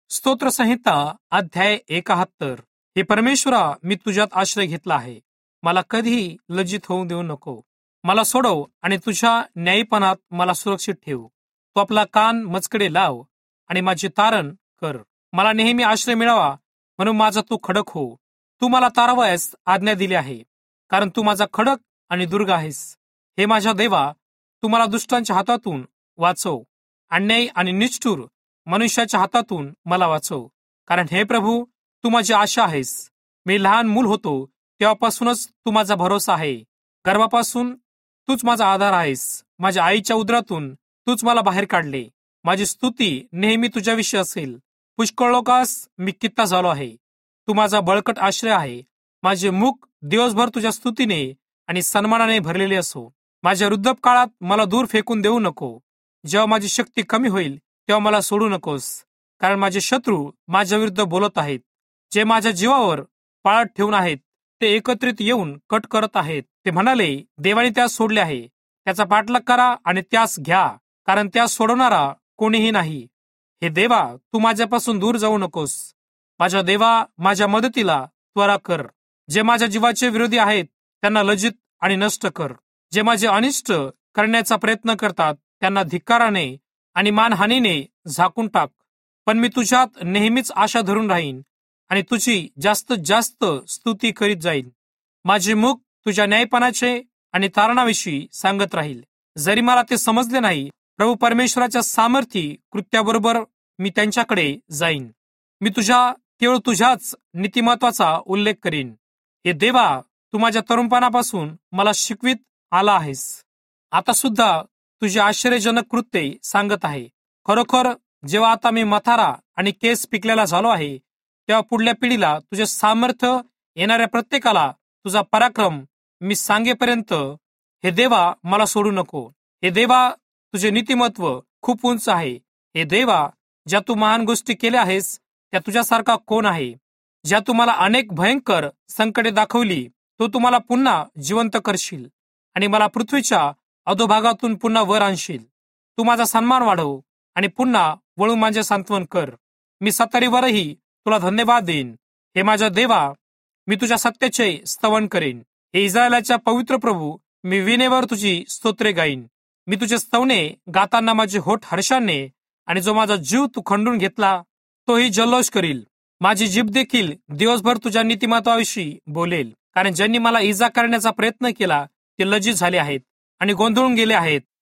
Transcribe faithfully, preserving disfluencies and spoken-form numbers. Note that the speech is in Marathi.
स्तोत्रसंहिता अध्याय एकाहत्तर. हे परमेश्वरा, मी तुझ्यात आश्रय घेतला आहे. मला कधीही लज्जित होऊ देऊ नको. मला सोडव आणि तुझ्या न्यायीपणात मला सुरक्षित ठेव. तू आपला कान मजकडे लाव आणि माझे तारण कर. मला नेहमी आश्रय मिळावा म्हणून माझा तू खडक हो. तू मला तारवायस आज्ञा दिली आहे, कारण तू माझा खडक आणि दुर्ग आहेस. हे माझ्या देवा, तू मला दुष्टांच्या हातातून वाचव. अन्यायी आणि निष्ठुर मनुष्याच्या हातातून मला वाचव. कारण हे प्रभू, तू माझी आशा आहेस. मी लहान मूल होतो तेव्हापासूनच तू माझा भरोसा आहे. गर्भापासून तूच माझा आधार आहेस. माझ्या आईच्या उदरातून तूच मला बाहेर काढले. माझी स्तुती नेहमी तुझ्याविषयी असेल. पुष्कळ लोकांस मी कित्ता झालो आहे. तू माझा बळकट आश्रय आहे. माझे मुख दिवसभर तुझ्या स्तुतीने आणि सन्मानाने भरलेले असो. माझ्या वृद्धपकाळात मला दूर फेकून देऊ नको. जेव्हा माझी शक्ती कमी होईल तेव्हा मला सोडू नकोस. कारण माझे शत्रू माझ्या विरुद्ध बोलत आहेत. जे माझ्या जीवावर पाळत ठेवून आहेत ते एकत्रित येऊन कट करत आहेत. ते म्हणाले, देवाने त्यास सोडले आहे. त्याचा पाठलाग करा आणि त्यास घ्या, कारण त्यास सोडवणारा कोणीही नाही. हे देवा, तू माझ्यापासून दूर जाऊ नकोस. माझ्या देवा, माझ्या मदतीला त्वरा कर. जे माझ्या जीवाचे विरोधी आहेत त्यांना लज्जित आणि नष्ट कर. जे माझे अनिष्ट करण्याचा प्रयत्न करतात त्यांना धिक्काराने आणि मानहानीने झाकून टाक. पण मी तुझ्यात नेहमीच आशा धरून राहीन आणि तुझी जास्तीत जास्त स्तुती करीत जाईन. माझे मुख तुझ्या न्यायपणाचे आणि तारणाविषयी सांगत राहील. जरी मला ते समजले नाही, प्रभू परमेश्वराच्या सामर्थी कृत्याबरोबर मी त्यांच्याकडे जाईन. मी तुझ्या केवळ तुझ्याच नीतिमत्वाचा उल्लेख करीन. हे देवा, तू माझ्या तरुणपणापासून मला शिकवित आला आहेस. आता सुद्धा तुझी आश्चर्यजनक कृत्ये सांगत आहे. खरोखर जेव्हा आता मी म्हातारा आणि केस पिकलेला झालो आहे, तेव्हा पुढल्या पिढीला तुझे सामर्थ्य, येणाऱ्या प्रत्येकाला तुझा पराक्रम मी सांगेपर्यंत हे देवा मला सोडू नको. हे देवा, तुझे नीतिमत्व खूप उंच आहे. हे देवा, ज्या तू महान गोष्टी केल्या आहेस त्या तुझ्यासारखा कोण आहे. ज्या तू मला अनेक भयंकर संकटे दाखवली, तो तुम्हाला पुन्हा जिवंत करशील आणि मला पृथ्वीच्या अधोभागातून पुन्हा वर आणशील. तू माझा सन्मान वाढव आणि पुन्हा वळून माझे सांत्वन कर. मी सत्तरीवरही तुला धन्यवाद देईन. हे माझ्या देवा, मी तुझ्या सत्याचे स्तवन करेन. हे इस्रायलाच्या पवित्र प्रभू, मी विनेवर तुझी स्तोत्रे गाईन. मी तुझे स्तवने गाताना माझे होठ हर्षाने आणि जो माझा जीव तू खंडून घेतला तोही जल्लोष करील. माझी जीभ देखील दिवसभर तुझ्या नीतिमत्वाविषयी बोलेल. कारण ज्यांनी मला इजा करण्याचा प्रयत्न केला ते लज्जित झाले आहेत आणि गोंधळून गेले आहेत.